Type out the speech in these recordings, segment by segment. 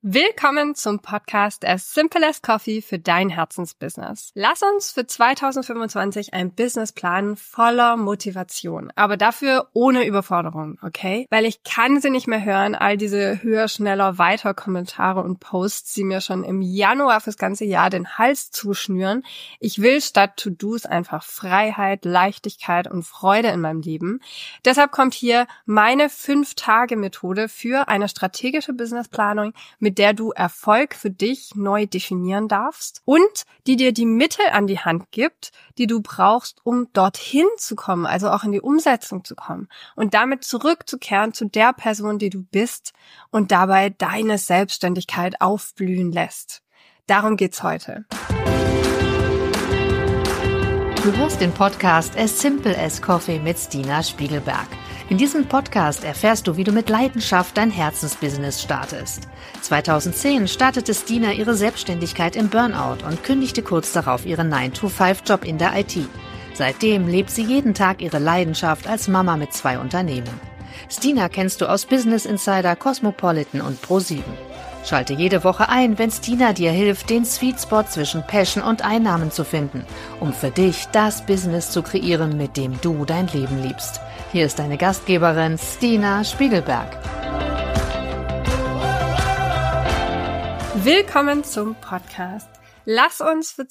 Willkommen zum Podcast As Simple as Coffee für dein Herzensbusiness. Lass uns für 2025 ein Business planen voller Motivation, aber dafür ohne Überforderung, okay? Weil ich kann sie nicht mehr hören, all diese höher, schneller, weiter Kommentare und Posts, die mir schon im Januar fürs ganze Jahr den Hals zuschnüren. Ich will statt To-Dos einfach Freiheit, Leichtigkeit und Freude in meinem Leben. Deshalb kommt hier meine 5-Tage-Methode für eine strategische Businessplanung, mit der du Erfolg für dich neu definieren darfst und die dir die Mittel an die Hand gibt, die du brauchst, um dorthin zu kommen, also auch in die Umsetzung zu kommen und damit zurückzukehren zu der Person, die du bist und dabei deine Selbstständigkeit aufblühen lässt. Darum geht's heute. Du hörst den Podcast As Simple as Coffee mit Stina Spiegelberg. In diesem Podcast erfährst du, wie du mit Leidenschaft dein Herzensbusiness startest. 2010 startete Stina ihre Selbstständigkeit im Burnout und kündigte kurz darauf ihren 9-to-5-Job in der IT. Seitdem lebt sie jeden Tag ihre Leidenschaft als Mama mit 2 Unternehmen. Stina kennst du aus Business Insider, Cosmopolitan und Pro7. Schalte jede Woche ein, wenn Stina dir hilft, den Sweet Spot zwischen Passion und Einnahmen zu finden, um für dich das Business zu kreieren, mit dem du dein Leben liebst. Hier ist deine Gastgeberin Stina Spiegelberg. Willkommen zum Podcast. Lass uns für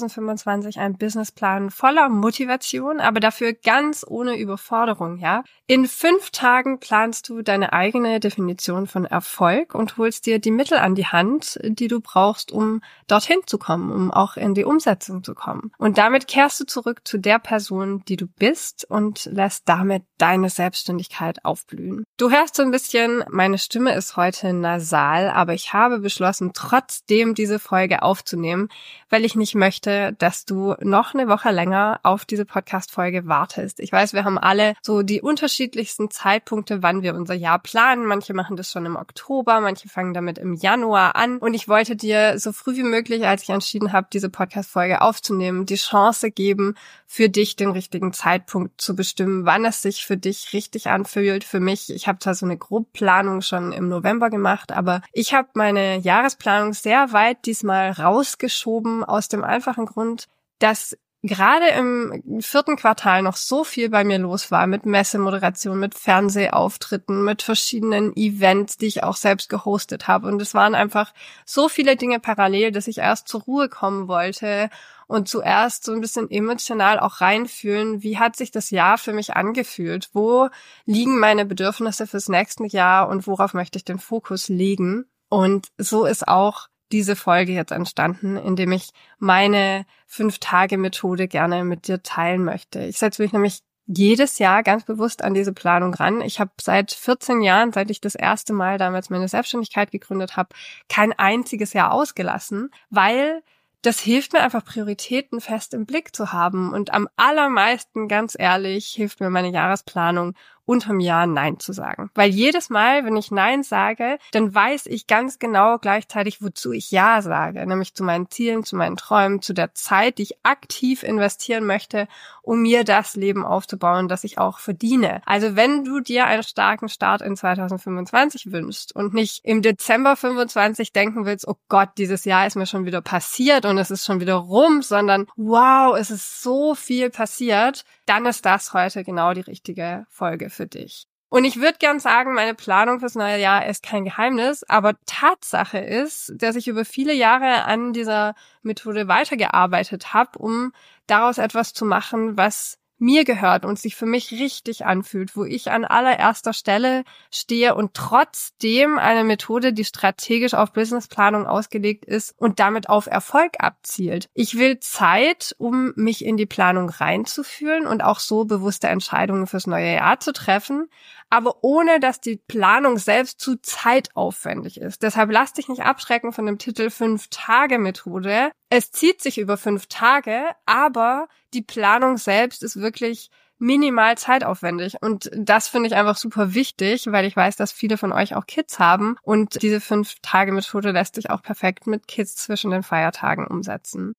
2025 ein Business planen voller Motivation, aber dafür ganz ohne Überforderung, ja? In 5 Tagen planst du deine eigene Definition von Erfolg und holst dir die Mittel an die Hand, die du brauchst, um dorthin zu kommen, um auch in die Umsetzung zu kommen. Und damit kehrst du zurück zu der Person, die du bist und lässt damit deine Selbstständigkeit aufblühen. Du hörst so ein bisschen, meine Stimme ist heute nasal, aber ich habe beschlossen, trotzdem diese Folge aufzunehmen, weil ich nicht möchte, dass du noch eine Woche länger auf diese Podcast-Folge wartest. Ich weiß, wir haben alle so die unterschiedlichsten Zeitpunkte, wann wir unser Jahr planen. Manche machen das schon im Oktober, manche fangen damit im Januar an. Und ich wollte dir so früh wie möglich, als ich entschieden habe, diese Podcast-Folge aufzunehmen, die Chance geben, für dich den richtigen Zeitpunkt zu bestimmen, wann es sich für dich richtig anfühlt. Für mich, ich habe zwar so eine Grobplanung schon im November gemacht, aber ich habe meine Jahresplanung sehr weit diesmal rausgeschoben, aus dem einfachen Grund, dass gerade im 4. Quartal noch so viel bei mir los war mit Messemoderation, mit Fernsehauftritten, mit verschiedenen Events, die ich auch selbst gehostet habe. Und es waren einfach so viele Dinge parallel, dass ich erst zur Ruhe kommen wollte und zuerst so ein bisschen emotional auch reinfühlen, wie hat sich das Jahr für mich angefühlt? Wo liegen meine Bedürfnisse fürs nächste Jahr und worauf möchte ich den Fokus legen? Und so ist auch diese Folge jetzt entstanden, indem ich meine 5-Tage-Methode gerne mit dir teilen möchte. Ich setze mich nämlich jedes Jahr ganz bewusst an diese Planung ran. Ich habe seit 14 Jahren, seit ich das erste Mal damals meine Selbstständigkeit gegründet habe, kein einziges Jahr ausgelassen, weil das hilft mir einfach, Prioritäten fest im Blick zu haben. Und am allermeisten, ganz ehrlich, hilft mir meine Jahresplanung, unterm Jahr Nein zu sagen. Weil jedes Mal, wenn ich Nein sage, dann weiß ich ganz genau gleichzeitig, wozu ich Ja sage. Nämlich zu meinen Zielen, zu meinen Träumen, zu der Zeit, die ich aktiv investieren möchte, um mir das Leben aufzubauen, das ich auch verdiene. Also wenn du dir einen starken Start in 2025 wünschst und nicht im Dezember 25 denken willst, oh Gott, dieses Jahr ist mir schon wieder passiert und es ist schon wieder rum, sondern wow, es ist so viel passiert, dann ist das heute genau die richtige Folge für dich. Und ich würde gern sagen, meine Planung fürs neue Jahr ist kein Geheimnis, aber Tatsache ist, dass ich über viele Jahre an dieser Methode weitergearbeitet habe, um daraus etwas zu machen, was mir gehört und sich für mich richtig anfühlt, wo ich an allererster Stelle stehe und trotzdem eine Methode, die strategisch auf Businessplanung ausgelegt ist und damit auf Erfolg abzielt. Ich will Zeit, um mich in die Planung reinzufühlen und auch so bewusste Entscheidungen fürs neue Jahr zu treffen, aber ohne, dass die Planung selbst zu zeitaufwendig ist. Deshalb lass dich nicht abschrecken von dem Titel 5-Tage-Methode. Es zieht sich über 5 Tage, aber die Planung selbst ist wirklich minimal zeitaufwendig. Und das finde ich einfach super wichtig, weil ich weiß, dass viele von euch auch Kids haben. Und diese 5-Tage-Methode lässt sich auch perfekt mit Kids zwischen den Feiertagen umsetzen.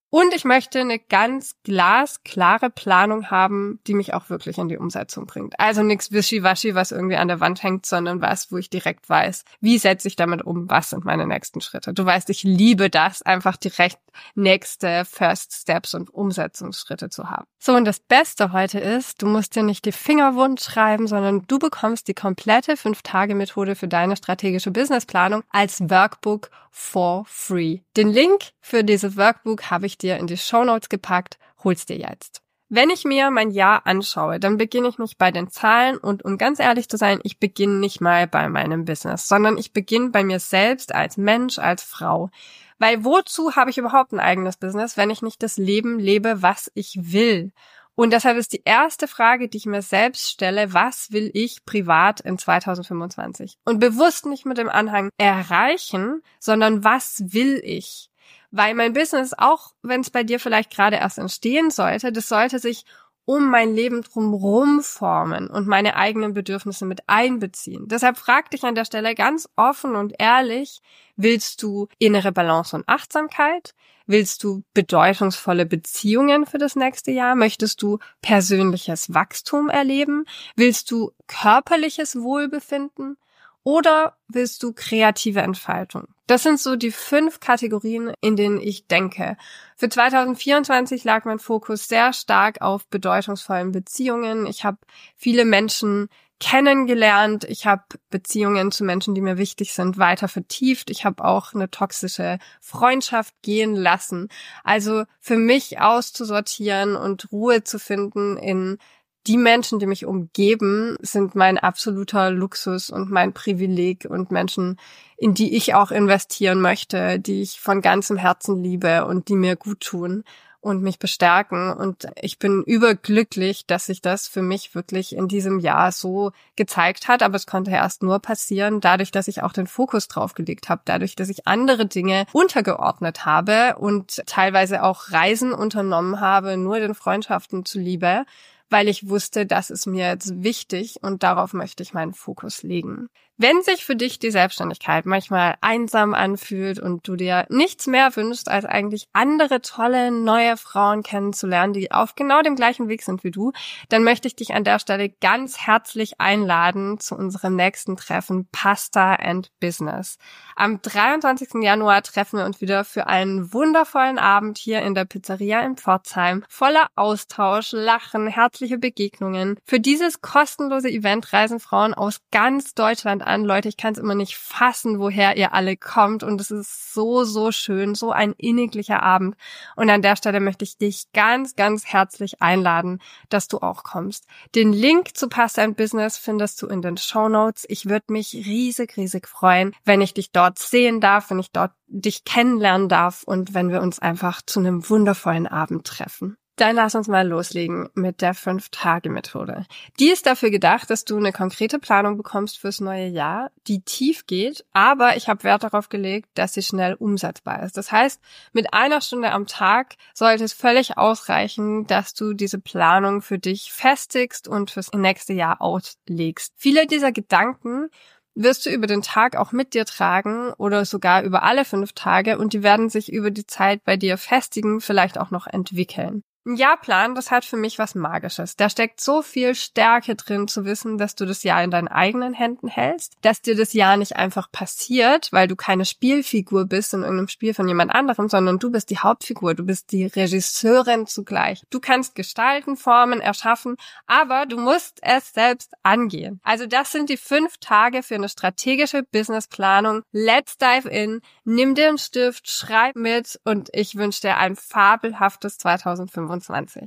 Und ich möchte eine ganz glasklare Planung haben, die mich auch wirklich in die Umsetzung bringt. Also nichts Wischiwaschi, was irgendwie an der Wand hängt, sondern was, wo ich direkt weiß, wie setze ich damit um, was sind meine nächsten Schritte. Du weißt, ich liebe das, einfach direkt nächste First Steps und Umsetzungsschritte zu haben. So, und das Beste heute ist, du musst dir nicht die Finger wund schreiben, sondern du bekommst die komplette 5-Tage-Methode für deine strategische Businessplanung als Workbook for free. Den Link für dieses Workbook habe ich dir in die Shownotes gepackt. Hol's dir jetzt. Wenn ich mir mein Jahr anschaue, dann beginne ich nicht bei den Zahlen und um ganz ehrlich zu sein, ich beginne nicht mal bei meinem Business, sondern ich beginne bei mir selbst als Mensch, als Frau. Weil wozu habe ich überhaupt ein eigenes Business, wenn ich nicht das Leben lebe, was ich will? Und deshalb ist die erste Frage, die ich mir selbst stelle, was will ich privat in 2025? Und bewusst nicht mit dem Anhang erreichen, sondern was will ich? Weil mein Business, auch wenn es bei dir vielleicht gerade erst entstehen sollte, das sollte sich um mein Leben drumherum formen und meine eigenen Bedürfnisse mit einbeziehen. Deshalb frag dich an der Stelle ganz offen und ehrlich, willst du innere Balance und Achtsamkeit? Willst du bedeutungsvolle Beziehungen für das nächste Jahr? Möchtest du persönliches Wachstum erleben? Willst du körperliches Wohlbefinden? Oder willst du kreative Entfaltung? Das sind so die 5 Kategorien, in denen ich denke. Für 2024 lag mein Fokus sehr stark auf bedeutungsvollen Beziehungen. Ich habe viele Menschen kennengelernt. Ich habe Beziehungen zu Menschen, die mir wichtig sind, weiter vertieft. Ich habe auch eine toxische Freundschaft gehen lassen. Also für mich auszusortieren und Ruhe zu finden in die Menschen, die mich umgeben, sind mein absoluter Luxus und mein Privileg und Menschen, in die ich auch investieren möchte, die ich von ganzem Herzen liebe und die mir gut tun und mich bestärken. Und ich bin überglücklich, dass sich das für mich wirklich in diesem Jahr so gezeigt hat. Aber es konnte erst nur passieren, dadurch, dass ich auch den Fokus drauf gelegt habe, dadurch, dass ich andere Dinge untergeordnet habe und teilweise auch Reisen unternommen habe, nur den Freundschaften zuliebe, weil ich wusste, das ist mir jetzt wichtig und darauf möchte ich meinen Fokus legen. Wenn sich für dich die Selbstständigkeit manchmal einsam anfühlt und du dir nichts mehr wünschst, als eigentlich andere tolle, neue Frauen kennenzulernen, die auf genau dem gleichen Weg sind wie du, dann möchte ich dich an der Stelle ganz herzlich einladen zu unserem nächsten Treffen Pasta and Business. Am 23. Januar treffen wir uns wieder für einen wundervollen Abend hier in der Pizzeria in Pforzheim, voller Austausch, Lachen, herzliche Begegnungen. Für dieses kostenlose Event reisen Frauen aus ganz Deutschland an. Leute, ich kann es immer nicht fassen, woher ihr alle kommt und es ist so, so schön, so ein inniglicher Abend und an der Stelle möchte ich dich ganz, ganz herzlich einladen, dass du auch kommst. Den Link zu Pasta and Business findest du in den Shownotes. Ich würde mich riesig, riesig freuen, wenn ich dich dort sehen darf, wenn ich dort dich kennenlernen darf und wenn wir uns einfach zu einem wundervollen Abend treffen. Dann lass uns mal loslegen mit der 5-Tage-Methode. Die ist dafür gedacht, dass du eine konkrete Planung bekommst fürs neue Jahr, die tief geht, aber ich habe Wert darauf gelegt, dass sie schnell umsetzbar ist. Das heißt, mit 1 Stunde am Tag sollte es völlig ausreichen, dass du diese Planung für dich festigst und fürs nächste Jahr auslegst. Viele dieser Gedanken wirst du über den Tag auch mit dir tragen oder sogar über alle 5 Tage und die werden sich über die Zeit bei dir festigen, vielleicht auch noch entwickeln. Ein Jahrplan, das hat für mich was Magisches. Da steckt so viel Stärke drin, zu wissen, dass du das Jahr in deinen eigenen Händen hältst, dass dir das Jahr nicht einfach passiert, weil du keine Spielfigur bist in irgendeinem Spiel von jemand anderem, sondern du bist die Hauptfigur, du bist die Regisseurin zugleich. Du kannst gestalten, formen, erschaffen, aber du musst es selbst angehen. Also das sind die 5 Tage für eine strategische Businessplanung. Let's dive in, nimm dir einen Stift, schreib mit und ich wünsche dir ein fabelhaftes 2025.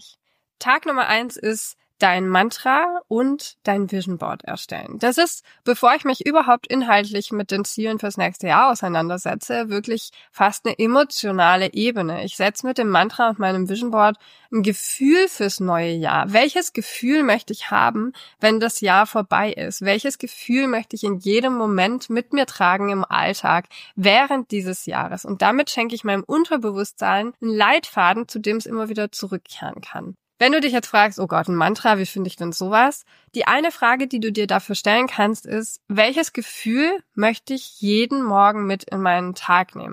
Tag Nummer 1 ist dein Mantra und dein Vision Board erstellen. Das ist, bevor ich mich überhaupt inhaltlich mit den Zielen fürs nächste Jahr auseinandersetze, wirklich fast eine emotionale Ebene. Ich setze mit dem Mantra und meinem Vision Board ein Gefühl fürs neue Jahr. Welches Gefühl möchte ich haben, wenn das Jahr vorbei ist? Welches Gefühl möchte ich in jedem Moment mit mir tragen im Alltag während dieses Jahres? Und damit schenke ich meinem Unterbewusstsein einen Leitfaden, zu dem es immer wieder zurückkehren kann. Wenn du dich jetzt fragst, oh Gott, ein Mantra, wie finde ich denn sowas? Die eine Frage, die du dir dafür stellen kannst, ist, welches Gefühl möchte ich jeden Morgen mit in meinen Tag nehmen?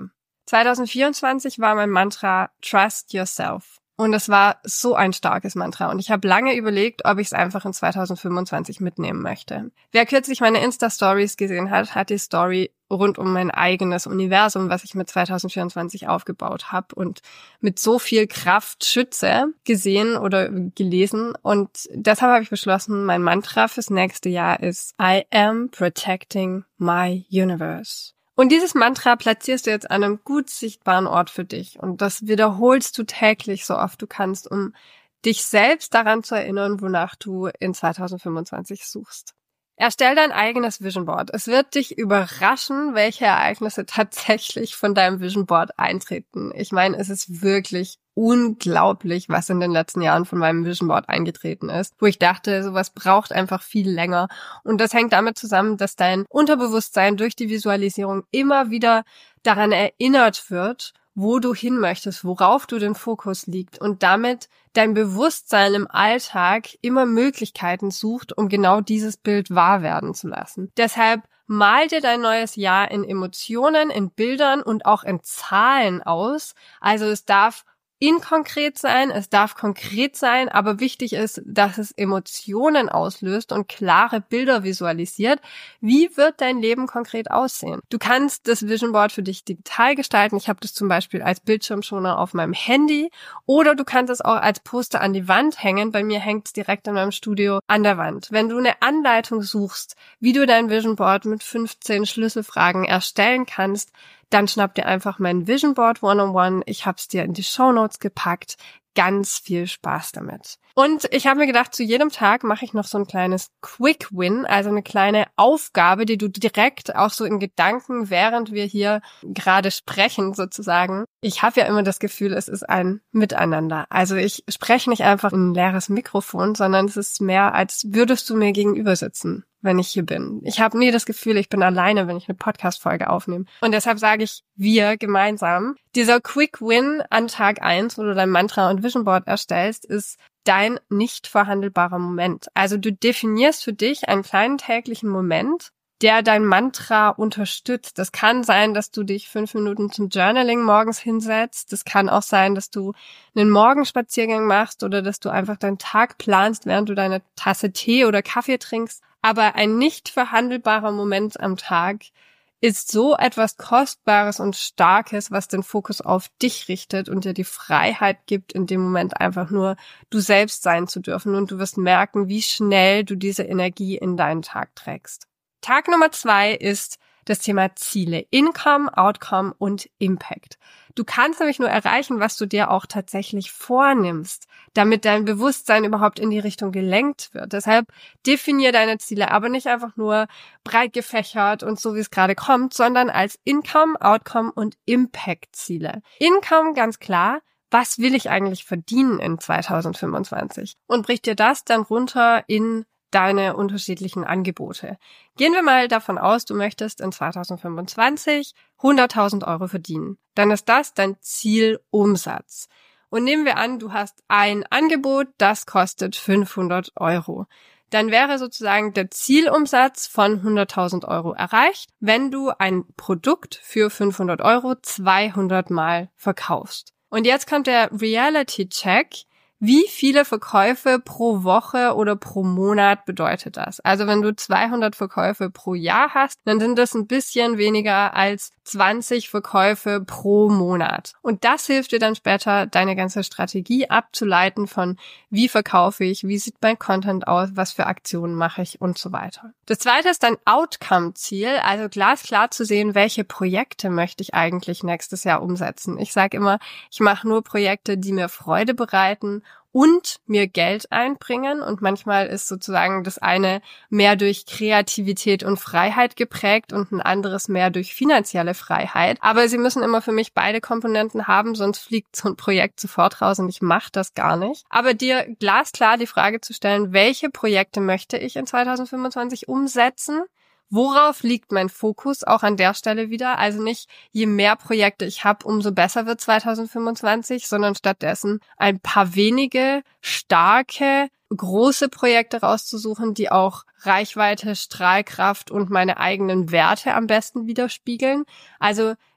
2024 war mein Mantra Trust Yourself. Und es war so ein starkes Mantra. Und ich habe lange überlegt, ob ich es einfach in 2025 mitnehmen möchte. Wer kürzlich meine Insta-Stories gesehen hat, hat die Story rund um mein eigenes Universum, was ich mit 2024 aufgebaut habe und mit so viel Kraft schütze, gesehen oder gelesen. Und deshalb habe ich beschlossen, mein Mantra fürs nächste Jahr ist I am protecting my universe. Und dieses Mantra platzierst du jetzt an einem gut sichtbaren Ort für dich. Und das wiederholst du täglich so oft du kannst, um dich selbst daran zu erinnern, wonach du in 2025 suchst. Erstell dein eigenes Vision Board. Es wird dich überraschen, welche Ereignisse tatsächlich von deinem Vision Board eintreten. Ich meine, es ist wirklich unglaublich, was in den letzten Jahren von meinem Vision Board eingetreten ist, wo ich dachte, sowas braucht einfach viel länger. Und das hängt damit zusammen, dass dein Unterbewusstsein durch die Visualisierung immer wieder daran erinnert wird, wo du hin möchtest, worauf du den Fokus liegt und damit dein Bewusstsein im Alltag immer Möglichkeiten sucht, um genau dieses Bild wahr werden zu lassen. Deshalb mal dir dein neues Jahr in Emotionen, in Bildern und auch in Zahlen aus. Also es darf inkonkret sein, es darf konkret sein, aber wichtig ist, dass es Emotionen auslöst und klare Bilder visualisiert. Wie wird dein Leben konkret aussehen? Du kannst das Vision Board für dich digital gestalten. Ich habe das zum Beispiel als Bildschirmschoner auf meinem Handy oder du kannst es auch als Poster an die Wand hängen. Bei mir hängt es direkt in meinem Studio an der Wand. Wenn du eine Anleitung suchst, wie du dein Vision Board mit 15 Schlüsselfragen erstellen kannst, dann schnapp dir einfach mein Vision Board 101. Ich habe es dir in die Shownotes gepackt. Ganz viel Spaß damit. Und ich habe mir gedacht, zu jedem Tag mache ich noch so ein kleines Quick Win, also eine kleine Aufgabe, die du direkt auch so in Gedanken, während wir hier gerade sprechen sozusagen. Ich habe ja immer das Gefühl, es ist ein Miteinander. Also ich spreche nicht einfach in ein leeres Mikrofon, sondern es ist mehr, als würdest du mir gegenüber sitzen, wenn ich hier bin. Ich habe nie das Gefühl, ich bin alleine, wenn ich eine Podcast-Folge aufnehme. Und deshalb sage ich, wir gemeinsam. Dieser Quick Win an Tag 1, wo du dein Mantra und Vision Board erstellst, ist dein nicht verhandelbarer Moment. Also du definierst für dich einen kleinen täglichen Moment, der dein Mantra unterstützt. Das kann sein, dass du dich 5 Minuten zum Journaling morgens hinsetzt. Das kann auch sein, dass du einen Morgenspaziergang machst oder dass du einfach deinen Tag planst, während du deine Tasse Tee oder Kaffee trinkst. Aber ein nicht verhandelbarer Moment am Tag ist so etwas Kostbares und Starkes, was den Fokus auf dich richtet und dir die Freiheit gibt, in dem Moment einfach nur du selbst sein zu dürfen. Und du wirst merken, wie schnell du diese Energie in deinen Tag trägst. Tag Nummer 2 ist das Thema Ziele. Income, Outcome und Impact. Du kannst nämlich nur erreichen, was du dir auch tatsächlich vornimmst, damit dein Bewusstsein überhaupt in die Richtung gelenkt wird. Deshalb definier deine Ziele, aber nicht einfach nur breit gefächert und so, wie es gerade kommt, sondern als Income, Outcome und Impact-Ziele. Income, ganz klar. Was will ich eigentlich verdienen in 2025? Und brich dir das dann runter in deine unterschiedlichen Angebote. Gehen wir mal davon aus, du möchtest in 2025 100.000 Euro verdienen. Dann ist das dein Zielumsatz. Und nehmen wir an, du hast ein Angebot, das kostet 500 Euro. Dann wäre sozusagen der Zielumsatz von 100.000 Euro erreicht, wenn du ein Produkt für 500 Euro 200 Mal verkaufst. Und jetzt kommt der Reality-Check. Wie viele Verkäufe pro Woche oder pro Monat bedeutet das? Also wenn du 200 Verkäufe pro Jahr hast, dann sind das ein bisschen weniger als 20 Verkäufe pro Monat. Und das hilft dir dann später, deine ganze Strategie abzuleiten von wie verkaufe ich, wie sieht mein Content aus, was für Aktionen mache ich und so weiter. Das zweite ist dein Outcome-Ziel, also glasklar zu sehen, welche Projekte möchte ich eigentlich nächstes Jahr umsetzen. Ich sage immer, ich mache nur Projekte, die mir Freude bereiten und mir Geld einbringen. Und manchmal ist sozusagen das eine mehr durch Kreativität und Freiheit geprägt und ein anderes mehr durch finanzielle Freiheit. Aber sie müssen immer für mich beide Komponenten haben, sonst fliegt so ein Projekt sofort raus und ich mache das gar nicht. Aber dir glasklar die Frage zu stellen, welche Projekte möchte ich in 2025 umsetzen? Worauf liegt mein Fokus auch an der Stelle wieder? Also nicht, je mehr Projekte ich habe, umso besser wird 2025, sondern stattdessen ein paar wenige, starke, große Projekte rauszusuchen, die auch Reichweite, Strahlkraft und meine eigenen Werte am besten widerspiegeln. Also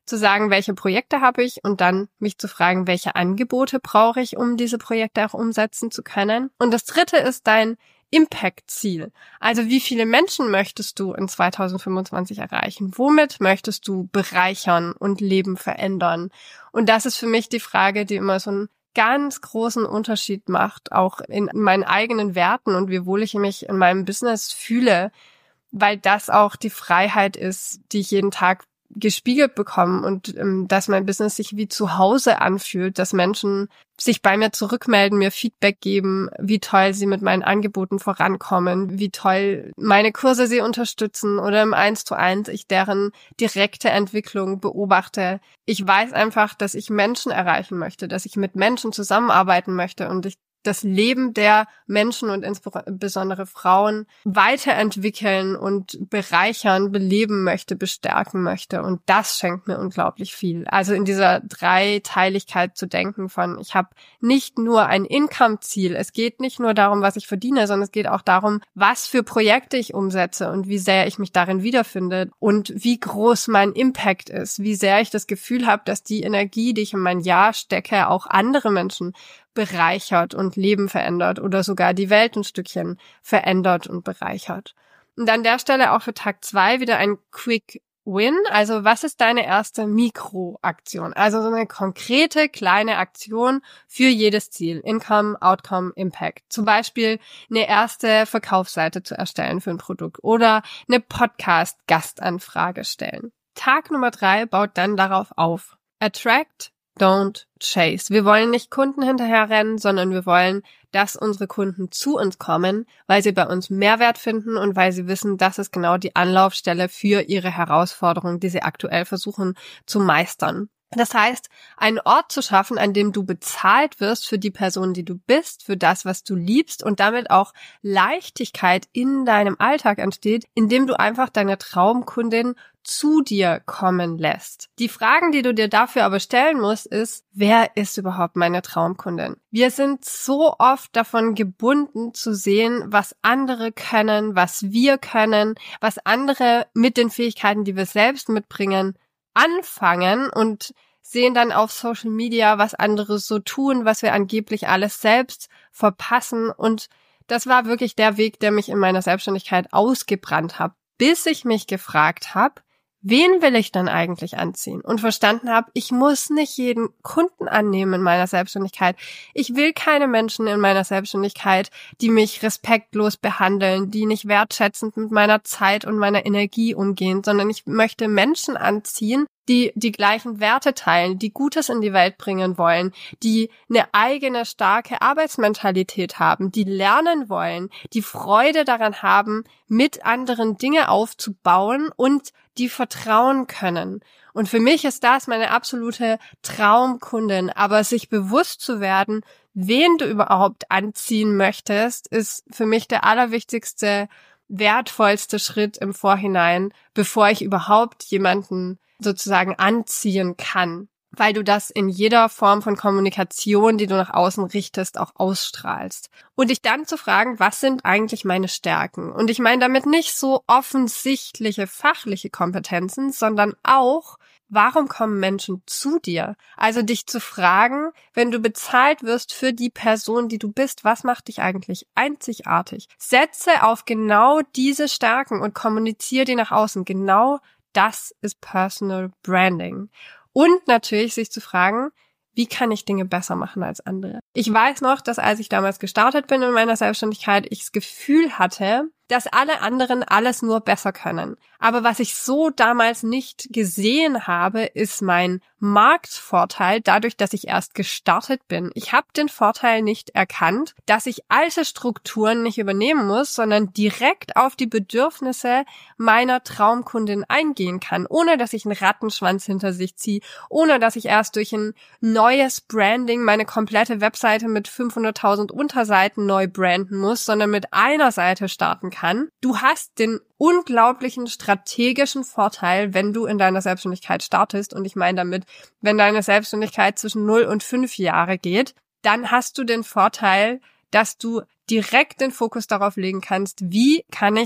zu sagen, welche Projekte habe ich und dann mich zu fragen, welche Angebote brauche ich, um diese Projekte auch umsetzen zu können. Und das dritte ist dein Impact-Ziel. Also wie viele Menschen möchtest du in 2025 erreichen? Womit möchtest du bereichern und Leben verändern? Und das ist für mich die Frage, die immer so einen ganz großen Unterschied macht, auch in meinen eigenen Werten und wie wohl ich mich in meinem Business fühle, weil das auch die Freiheit ist, die ich jeden Tag gespiegelt bekomme und dass mein Business sich wie zu Hause anfühlt, dass Menschen sich bei mir zurückmelden, mir Feedback geben, wie toll sie mit meinen Angeboten vorankommen, wie toll meine Kurse sie unterstützen oder im 1:1 ich deren direkte Entwicklung beobachte. Ich weiß einfach, dass ich Menschen erreichen möchte, dass ich mit Menschen zusammenarbeiten möchte und ich das Leben der Menschen und insbesondere Frauen weiterentwickeln und bereichern, beleben möchte, bestärken möchte. Und das schenkt mir unglaublich viel. Also in dieser Dreiteiligkeit zu denken von, ich habe nicht nur ein Income-Ziel. Es geht nicht nur darum, was ich verdiene, sondern es geht auch darum, was für Projekte ich umsetze und wie sehr ich mich darin wiederfinde und wie groß mein Impact ist, wie sehr ich das Gefühl habe, dass die Energie, die ich in mein Jahr stecke, auch andere Menschen bereichert und Leben verändert oder sogar die Welt ein Stückchen verändert und bereichert. Und an der Stelle auch für Tag 2 wieder ein Quick Win. Also was ist deine erste Mikroaktion? Also so eine konkrete kleine Aktion für jedes Ziel. Income, Outcome, Impact. Zum Beispiel eine erste Verkaufsseite zu erstellen für ein Produkt oder eine Podcast-Gastanfrage stellen. Tag Nummer 3 baut dann darauf auf. Attract, don't chase. Wir wollen nicht Kunden hinterherrennen, sondern wir wollen, dass unsere Kunden zu uns kommen, weil sie bei uns Mehrwert finden und weil sie wissen, das ist genau die Anlaufstelle für ihre Herausforderung, die sie aktuell versuchen zu meistern. Das heißt, einen Ort zu schaffen, an dem du bezahlt wirst für die Person, die du bist, für das, was du liebst und damit auch Leichtigkeit in deinem Alltag entsteht, indem du einfach deine Traumkundin zu dir kommen lässt. Die Fragen, die du dir dafür aber stellen musst, ist, wer ist überhaupt meine Traumkundin? Wir sind so oft davon gebunden zu sehen, was andere können, was wir können, was andere mit den Fähigkeiten, die wir selbst mitbringen, anfangen und sehen dann auf Social Media, was andere so tun, was wir angeblich alles selbst verpassen. Und das war wirklich der Weg, der mich in meiner Selbstständigkeit ausgebrannt hat, bis ich mich gefragt habe, wen will ich denn eigentlich anziehen? Und verstanden habe, ich muss nicht jeden Kunden annehmen in meiner Selbstständigkeit. Ich will keine Menschen in meiner Selbstständigkeit, die mich respektlos behandeln, die nicht wertschätzend mit meiner Zeit und meiner Energie umgehen, sondern ich möchte Menschen anziehen, die die gleichen Werte teilen, die Gutes in die Welt bringen wollen, die eine eigene starke Arbeitsmentalität haben, die lernen wollen, die Freude daran haben, mit anderen Dinge aufzubauen und die vertrauen können. Und für mich ist das meine absolute Traumkundin. Aber sich bewusst zu werden, wen du überhaupt anziehen möchtest, ist für mich der allerwichtigste, wertvollste Schritt im Vorhinein, bevor ich überhaupt jemanden sozusagen anziehen kann, weil du das in jeder Form von Kommunikation, die du nach außen richtest, auch ausstrahlst. Und dich dann zu fragen, was sind eigentlich meine Stärken? Und ich meine damit nicht so offensichtliche fachliche Kompetenzen, sondern auch, warum kommen Menschen zu dir? Also dich zu fragen, wenn du bezahlt wirst für die Person, die du bist, was macht dich eigentlich einzigartig? Setze auf genau diese Stärken und kommuniziere die nach außen. Genau das ist Personal Branding. Und natürlich sich zu fragen, wie kann ich Dinge besser machen als andere? Ich weiß noch, dass als ich damals gestartet bin in meiner Selbstständigkeit, ich das Gefühl hatte, dass alle anderen alles nur besser können. Aber was ich so damals nicht gesehen habe, ist mein Marktvorteil dadurch, dass ich erst gestartet bin. Ich habe den Vorteil nicht erkannt, dass ich alte Strukturen nicht übernehmen muss, sondern direkt auf die Bedürfnisse meiner Traumkundin eingehen kann, ohne dass ich einen Rattenschwanz hinter sich ziehe, ohne dass ich erst durch ein neues Branding meine komplette Webseite mit 500.000 Unterseiten neu branden muss, sondern mit einer Seite starten kann. Du hast den unglaublichen strategischen Vorteil, wenn du in deiner Selbstständigkeit startest. Und ich meine damit, wenn deine Selbstständigkeit zwischen 0 und 5 Jahre geht, dann hast du den Vorteil, dass du direkt den Fokus darauf legen kannst, wie kann ich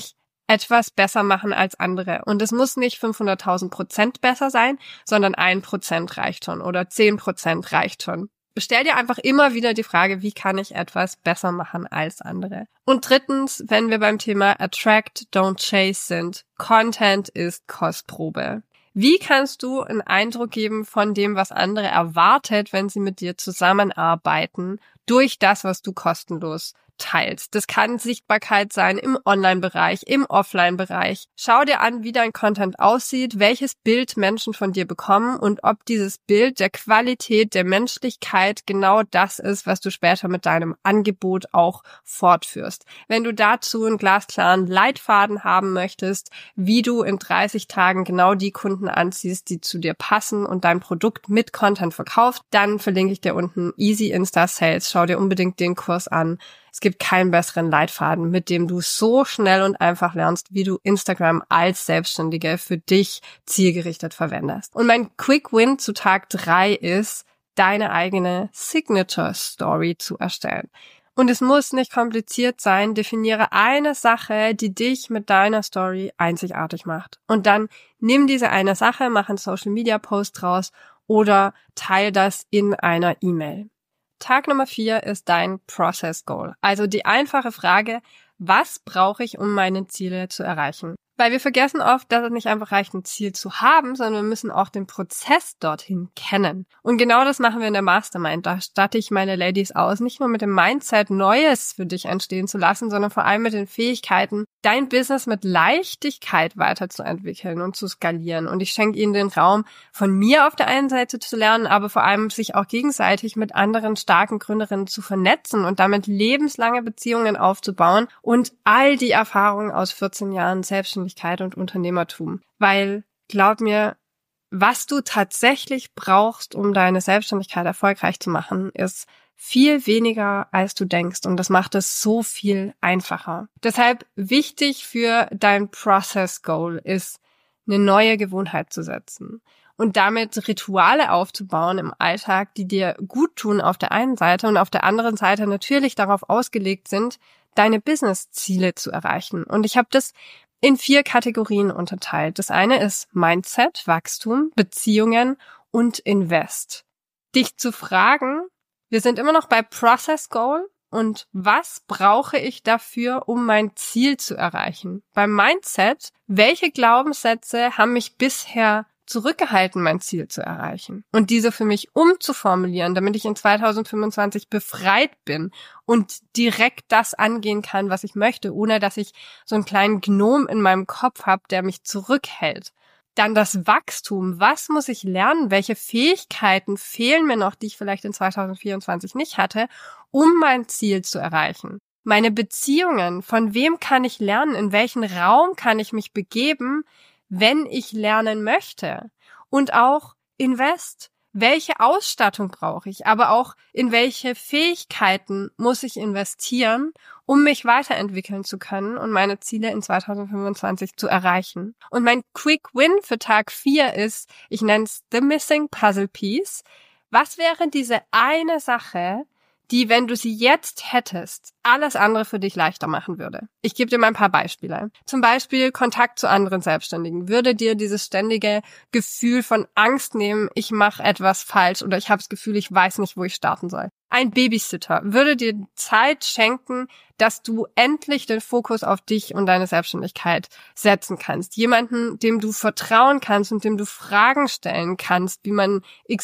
etwas besser machen als andere. Und es muss nicht 500.000% besser sein, sondern 1% reicht schon oder 10% reicht schon. Stell dir einfach immer wieder die Frage, wie kann ich etwas besser machen als andere? Und drittens, wenn wir beim Thema Attract, Don't Chase sind, Content ist Kostprobe. Wie kannst du einen Eindruck geben von dem, was andere erwartet, wenn sie mit dir zusammenarbeiten, durch das, was du kostenlos teilst? Das kann Sichtbarkeit sein im Online-Bereich, im Offline-Bereich. Schau dir an, wie dein Content aussieht, welches Bild Menschen von dir bekommen und ob dieses Bild der Qualität, der Menschlichkeit genau das ist, was du später mit deinem Angebot auch fortführst. Wenn du dazu einen glasklaren Leitfaden haben möchtest, wie du in 30 Tagen genau die Kunden anziehst, die zu dir passen und dein Produkt mit Content verkauft, dann verlinke ich dir unten Easy Insta Sales. Schau dir unbedingt den Kurs an. Es gibt keinen besseren Leitfaden, mit dem du so schnell und einfach lernst, wie du Instagram als Selbstständige für dich zielgerichtet verwendest. Und mein Quick Win zu Tag 3 ist, deine eigene Signature Story zu erstellen. Und es muss nicht kompliziert sein. Definiere eine Sache, die dich mit deiner Story einzigartig macht. Und dann nimm diese eine Sache, mach einen Social Media Post draus oder teile das in einer E-Mail. Tag Nummer 4 ist dein Process Goal. Also die einfache Frage, was brauche ich, um meine Ziele zu erreichen? Weil wir vergessen oft, dass es nicht einfach reicht, ein Ziel zu haben, sondern wir müssen auch den Prozess dorthin kennen. Und genau das machen wir in der Mastermind. Da statte ich meine Ladies aus, nicht nur mit dem Mindset, Neues für dich entstehen zu lassen, sondern vor allem mit den Fähigkeiten, dein Business mit Leichtigkeit weiterzuentwickeln und zu skalieren. Und ich schenke ihnen den Raum, von mir auf der einen Seite zu lernen, aber vor allem sich auch gegenseitig mit anderen starken Gründerinnen zu vernetzen und damit lebenslange Beziehungen aufzubauen und all die Erfahrungen aus 14 Jahren Selbstständigkeit und Unternehmertum. Weil, glaub mir, was du tatsächlich brauchst, um deine Selbstständigkeit erfolgreich zu machen, ist viel weniger, als du denkst. Und das macht es so viel einfacher. Deshalb wichtig für dein Process Goal ist, eine neue Gewohnheit zu setzen. Und damit Rituale aufzubauen im Alltag, die dir gut tun auf der einen Seite und auf der anderen Seite natürlich darauf ausgelegt sind, deine Business-Ziele zu erreichen. Und ich habe das in 4 Kategorien unterteilt. Das eine ist Mindset, Wachstum, Beziehungen und Invest. Dich zu fragen, wir sind immer noch bei Process Goal und was brauche ich dafür, um mein Ziel zu erreichen? Beim Mindset, welche Glaubenssätze haben mich bisher zurückgehalten, mein Ziel zu erreichen und diese für mich umzuformulieren, damit ich in 2025 befreit bin und direkt das angehen kann, was ich möchte, ohne dass ich so einen kleinen Gnom in meinem Kopf habe, der mich zurückhält. Dann das Wachstum. Was muss ich lernen? Welche Fähigkeiten fehlen mir noch, die ich vielleicht in 2024 nicht hatte, um mein Ziel zu erreichen? Meine Beziehungen. Von wem kann ich lernen? In welchen Raum kann ich mich begeben, wenn ich lernen möchte? Und auch Invest. Welche Ausstattung brauche ich? Aber auch in welche Fähigkeiten muss ich investieren, um mich weiterentwickeln zu können und meine Ziele in 2025 zu erreichen? Und mein Quick Win für Tag 4 ist, ich nenne es The Missing Puzzle Piece. Was wäre diese eine Sache, die, wenn du sie jetzt hättest, alles andere für dich leichter machen würde? Ich gebe dir mal ein paar Beispiele. Zum Beispiel Kontakt zu anderen Selbstständigen. Würde dir dieses ständige Gefühl von Angst nehmen, ich mache etwas falsch oder ich habe das Gefühl, ich weiß nicht, wo ich starten soll. Ein Babysitter würde dir Zeit schenken, dass du endlich den Fokus auf dich und deine Selbstständigkeit setzen kannst. Jemanden, dem du vertrauen kannst und dem du Fragen stellen kannst, wie man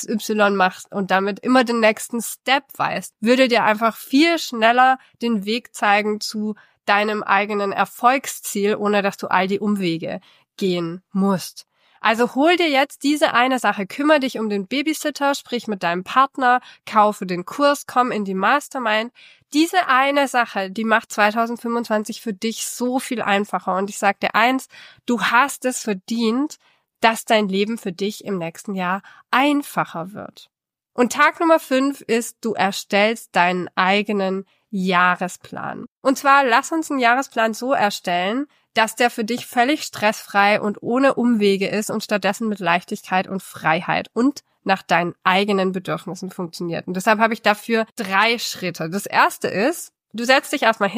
XY macht und damit immer den nächsten Step weißt, würde dir einfach viel schneller den Weg zeigen zu deinem eigenen Erfolgsziel, ohne dass du all die Umwege gehen musst. Also hol dir jetzt diese eine Sache, kümmere dich um den Babysitter, sprich mit deinem Partner, kaufe den Kurs, komm in die Mastermind. Diese eine Sache, die macht 2025 für dich so viel einfacher. Und ich sag dir eins, du hast es verdient, dass dein Leben für dich im nächsten Jahr einfacher wird. Und Tag Nummer 5 ist, du erstellst deinen eigenen Jahresplan. Und zwar lass uns einen Jahresplan so erstellen, dass der für dich völlig stressfrei und ohne Umwege ist und stattdessen mit Leichtigkeit und Freiheit und nach deinen eigenen Bedürfnissen funktioniert. Und deshalb habe ich dafür 3 Schritte. Das erste ist, du setzt dich erstmal hin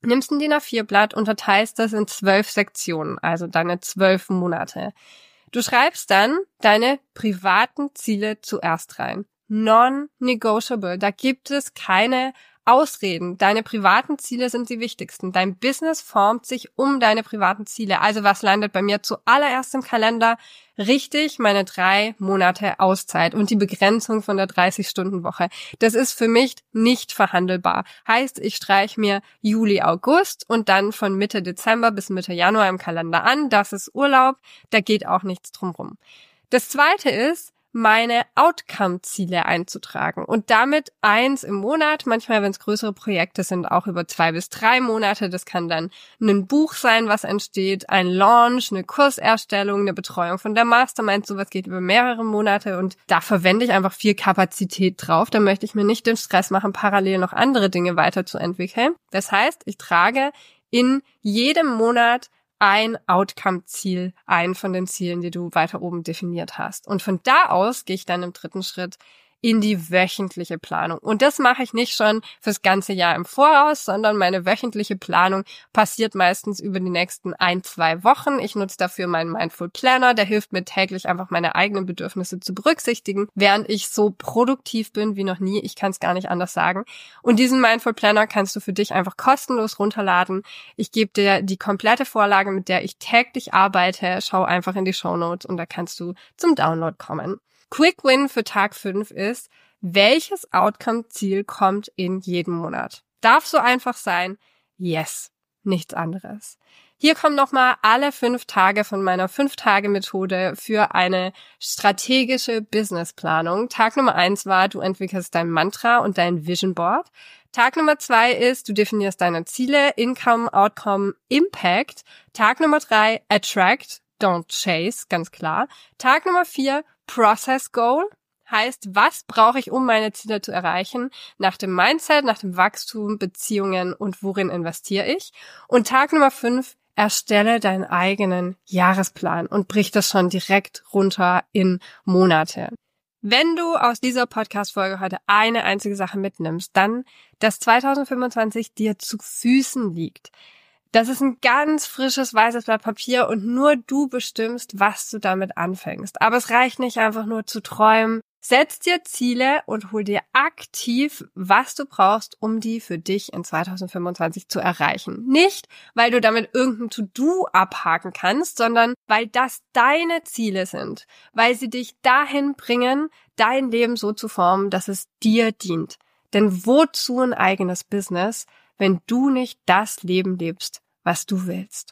nimmst ein DIN A4-Blatt, unterteilst das in 12 Sektionen, also deine 12 Monate. Du schreibst dann deine privaten Ziele zuerst rein. Non-negotiable. Da gibt es keine Ausreden. Deine privaten Ziele sind die wichtigsten. Dein Business formt sich um deine privaten Ziele. Also was landet bei mir zuallererst im Kalender? Richtig, meine 3 Monate Auszeit und die Begrenzung von der 30-Stunden-Woche. Das ist für mich nicht verhandelbar. Heißt, ich streiche mir Juli, August und dann von Mitte Dezember bis Mitte Januar im Kalender an. Das ist Urlaub, da geht auch nichts drum rum. Das Zweite ist, meine Outcome-Ziele einzutragen und damit 1 im Monat, manchmal, wenn es größere Projekte sind, auch über 2 bis 3 Monate. Das kann dann ein Buch sein, was entsteht, ein Launch, eine Kurserstellung, eine Betreuung von der Mastermind, sowas geht über mehrere Monate und da verwende ich einfach viel Kapazität drauf. Da möchte ich mir nicht den Stress machen, parallel noch andere Dinge weiterzuentwickeln. Das heißt, ich trage in jedem Monat ein Outcome-Ziel ein von den Zielen, die du weiter oben definiert hast. Und von da aus gehe ich dann im 3. Schritt in die wöchentliche Planung. Und das mache ich nicht schon fürs ganze Jahr im Voraus, sondern meine wöchentliche Planung passiert meistens über die nächsten 1-2 Wochen. Ich nutze dafür meinen Mindful Planner, der hilft mir täglich einfach meine eigenen Bedürfnisse zu berücksichtigen, während ich so produktiv bin wie noch nie. Ich kann es gar nicht anders sagen. Und diesen Mindful Planner kannst du für dich einfach kostenlos runterladen. Ich gebe dir die komplette Vorlage, mit der ich täglich arbeite. Schau einfach in die Shownotes und da kannst du zum Download kommen. Quick Win für Tag 5 ist, welches Outcome-Ziel kommt in jedem Monat? Darf so einfach sein? Yes, nichts anderes. Hier kommen nochmal alle 5 Tage von meiner 5-Tage-Methode für eine strategische Businessplanung. Tag Nummer 1 war, du entwickelst dein Mantra und dein Vision Board. Tag Nummer 2 ist, du definierst deine Ziele, Income, Outcome, Impact. Tag Nummer 3, Attract, don't chase, ganz klar. Tag Nummer 4, Process Goal, heißt, was brauche ich, um meine Ziele zu erreichen? Nach dem Mindset, nach dem Wachstum, Beziehungen und worin investiere ich? Und Tag Nummer 5, erstelle deinen eigenen Jahresplan und brich das schon direkt runter in Monate. Wenn du aus dieser Podcast-Folge heute eine einzige Sache mitnimmst, dann, dass 2025 dir zu Füßen liegt. Das ist ein ganz frisches weißes Blatt Papier und nur du bestimmst, was du damit anfängst. Aber es reicht nicht einfach nur zu träumen. Setz dir Ziele und hol dir aktiv, was du brauchst, um die für dich in 2025 zu erreichen. Nicht, weil du damit irgendein To-Do abhaken kannst, sondern weil das deine Ziele sind. Weil sie dich dahin bringen, dein Leben so zu formen, dass es dir dient. Denn wozu ein eigenes Business, wenn du nicht das Leben lebst, was du willst?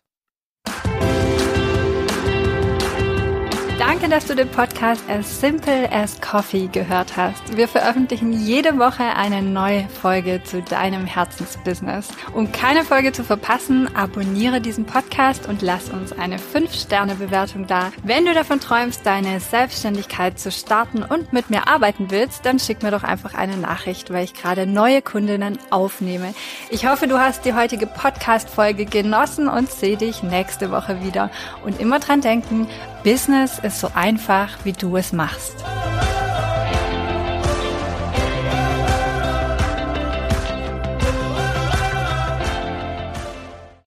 Danke, dass du den Podcast As Simple as Coffee gehört hast. Wir veröffentlichen jede Woche eine neue Folge zu deinem Herzensbusiness. Um keine Folge zu verpassen, abonniere diesen Podcast und lass uns eine 5-Sterne-Bewertung da. Wenn du davon träumst, deine Selbstständigkeit zu starten und mit mir arbeiten willst, dann schick mir doch einfach eine Nachricht, weil ich gerade neue Kundinnen aufnehme. Ich hoffe, du hast die heutige Podcast-Folge genossen und sehe dich nächste Woche wieder. Und immer dran denken, Business ist so einfach, wie du es machst.